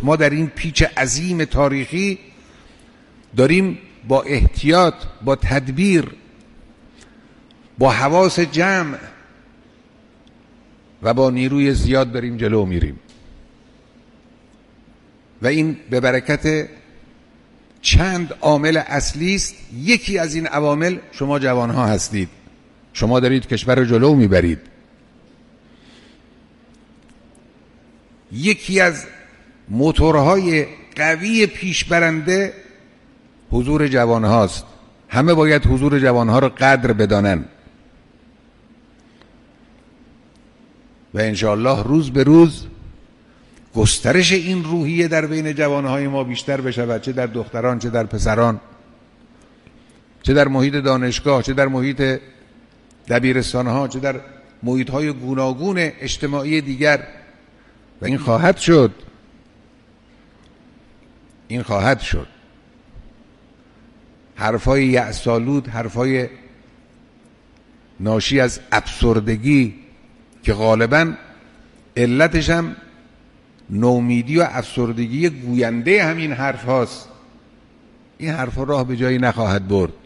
ما در این پیچ عظیم تاریخی داریم با احتیاط، با تدبیر، با حواس جمع و با نیروی زیاد داریم جلو میریم و این به برکت چند عامل اصلی است. یکی از این عوامل شما جوانها هستید، شما دارید کشور رو جلو میبرید. یکی از موتورهای قوی پیشبرنده حضور جوانهاست. همه باید حضور جوانها رو قدر بدانن و انشاءالله روز به روز گسترش این روحیه در بین جوانهای ما بیشتر بشود، چه در دختران چه در پسران، چه در محیط دانشگاه، چه در محیط دبیرستانها، چه در محیطهای گوناگون اجتماعی دیگر. و این خواهد شد، این خواهد شد. حرفای یأس‌آلود، حرفای ناشی از افسردگی که غالباً علتش هم نومیدی و افسردگی گوینده همین حرف هاست، این حرف راه به جایی نخواهد برد.